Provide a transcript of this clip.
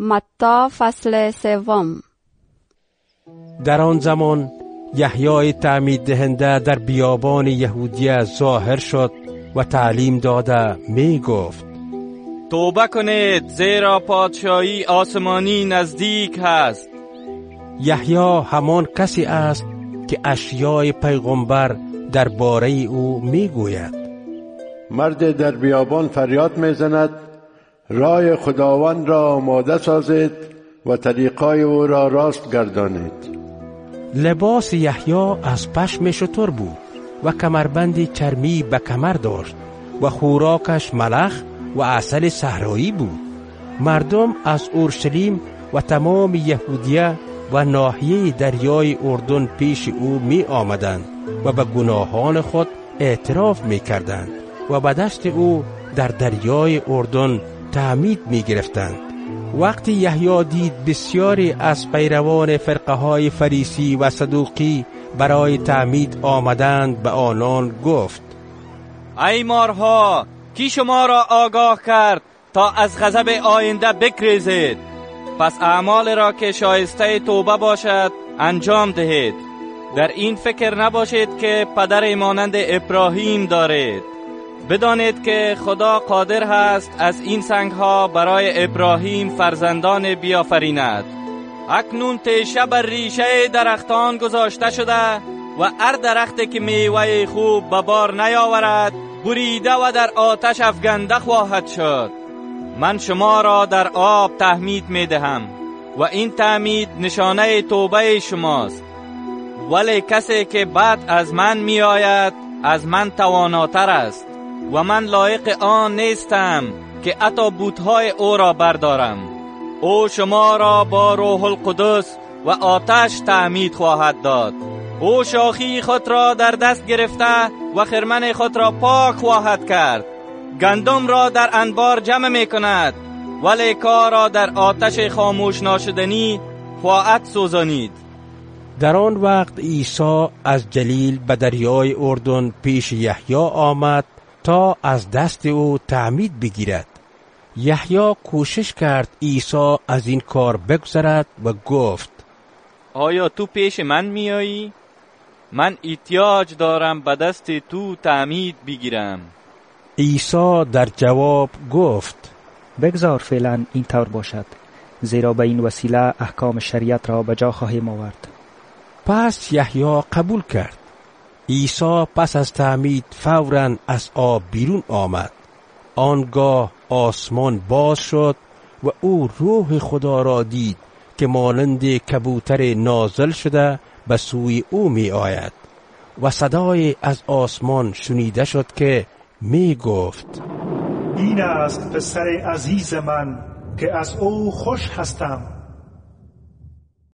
متی فصل 3. در آن زمان یحیای تعمید دهنده در بیابان یهودیه ظاهر شد و تعلیم داده می گفت: توبه کنید زیرا پادشاهی آسمانی نزدیک هست. یحیی همان کسی است که اشیای پیغمبر درباره او می گوید: مرد در بیابان فریاد می زند راه خداوند را آماده سازید و طریقای او را راست گردانید. لباس یحیی از پشم شتر بود و کمربند چرمی به کمر داشت و خوراکش ملخ و عسل صحرایی بود. مردم از اورشلیم و تمام یهودیه و ناحیه دریای اردن پیش او می آمدند و به گناهان خود اعتراف می کردند و به دست او در دریای اردن تعمید می گرفتند. وقتی یحیی دید بسیاری از پیروان فرقه های فریسی و صدوقی برای تعمید آمدند، به آنان گفت: ای مارها، کی شما را آگاه کرد تا از غضب آینده بگریزید؟ پس اعمال را که شایسته توبه باشد انجام دهید. در این فکر نباشید که پدر مانند ابراهیم دارید. بدانید که خدا قادر هست از این سنگها برای ابراهیم فرزندان بیافریند. اکنون تیشه بر ریشه درختان گذاشته شده و هر درختی که میوه خوب به بار نیاورد بریده و در آتش افکنده خواهد شد. من شما را در آب تعمید می دهم و این تعمید نشانه توبه شماست. ولی کسی که بعد از من می آید از من تواناتر است و من لایق آن نیستم که حتی بوتهای او را بردارم. او شما را با روح القدس و آتش تعمید خواهد داد. او شاخی خود را در دست گرفته و خرمن خود را پاک خواهد کرد. گندم را در انبار جمع می کند ولی کار را در آتش خاموش ناشدنی خواهد سوزانید. در آن وقت عیسی از جلیل به دریای اردن پیش یحیی آمد تا از دست او تعمید بگیرد. یحیی کوشش کرد عیسی از این کار بگذرد و گفت: آیا تو پیش من میایی؟ من احتیاج دارم به دست تو تعمید بگیرم. عیسی در جواب گفت: بگذار فعلا این طور باشد، زیرا به این وسیله احکام شریعت را به جا خواهیم آورد. پس یحیی قبول کرد. عیسی پس از تعمید فوراً از آب بیرون آمد. آنگاه آسمان باز شد و او روح خدا را دید که مانند کبوتر نازل شده به سوی او می آید و صدای از آسمان شنیده شد که می گفت: این است پسر عزیز من که از او خوش هستم.